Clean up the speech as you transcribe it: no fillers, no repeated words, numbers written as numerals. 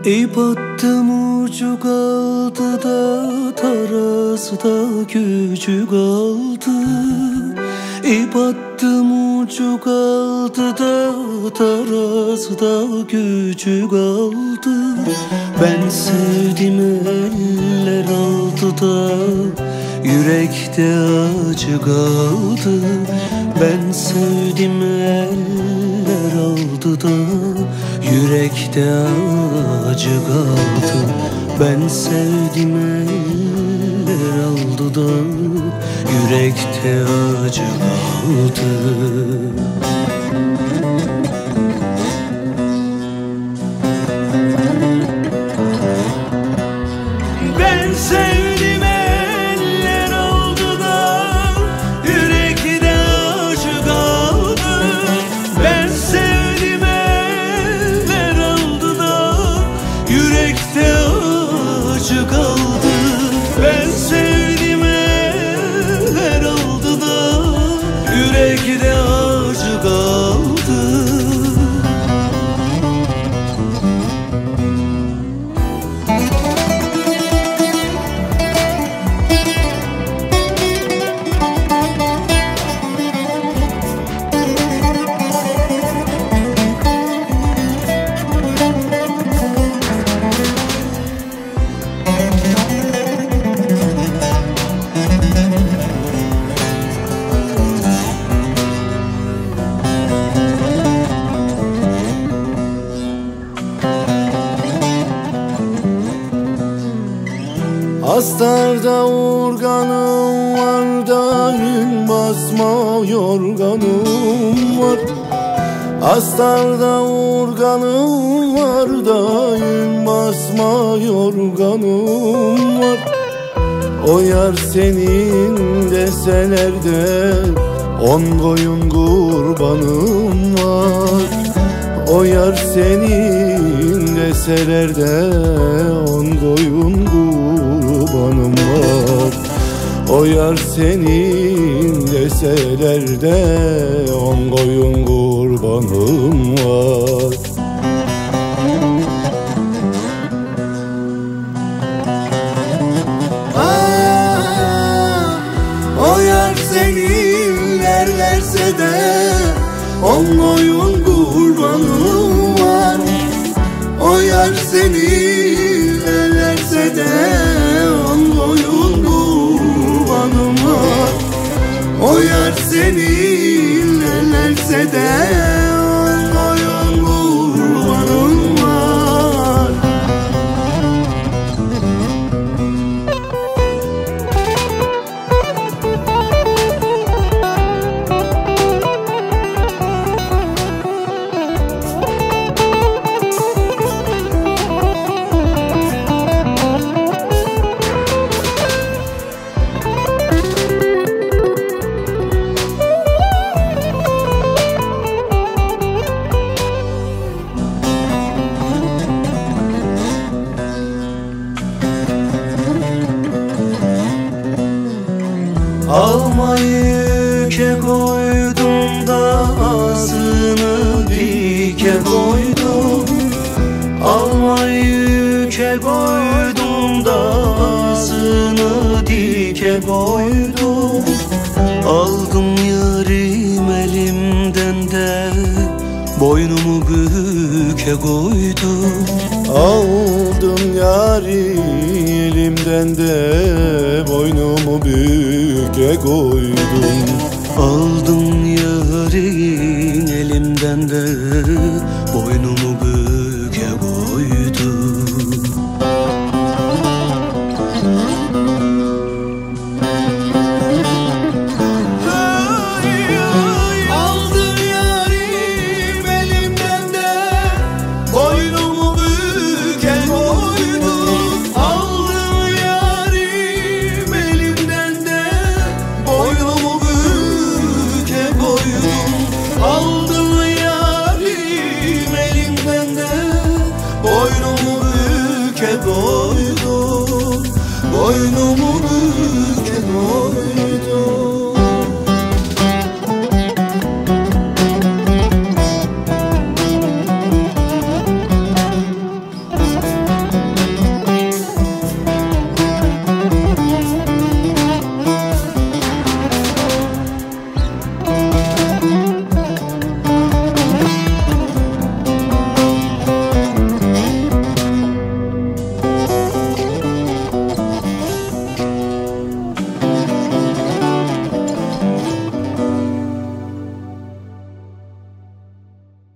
İp attım ucu kaldı da tarazda gücü kaldı. İp attım ucu kaldı da tarazda gücü kaldı. Ben sevdim eller aldı da yürekte acı kaldı. Ben sevdim eller aldı da yürekte acı kaldı. Ben sevdim eller aldı da yürekte acı kaldı. Ben sevdim eller aldı da yürekte acı kaldı. Ben sevdim eller aldı da yürekte acı kaldı. Ben sevdim eller aldı da yürekte acı kaldı. Astarda urganım var da yün basma yorganım var. Astarda urganım var da yün basma yorganım var. O yar senin deseler de 10 koyun kurbanım var. O yar senin deseler de 10 koyun kurbanım var. O yar senin deseler de 10 koyun kurbanım var. O yar seninler verse de 10 koyun kurbanım var. O yar seninler verse de 10 koyun kurbanım var. O yar seninler verse de 10 koyun kurbanım var. Almayı yüke koydum da ağzını dike koydum. Almayı yüke koydum da ağzını dike koydum. Aldım yarim elimden de boynumu büke koydum. Aldım yari elimden de boynumu büke koydum. Aldım yarin elimden de boynumu büke